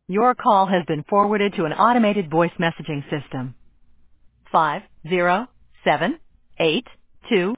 Your call has been forwarded to an automated voice messaging system. 5078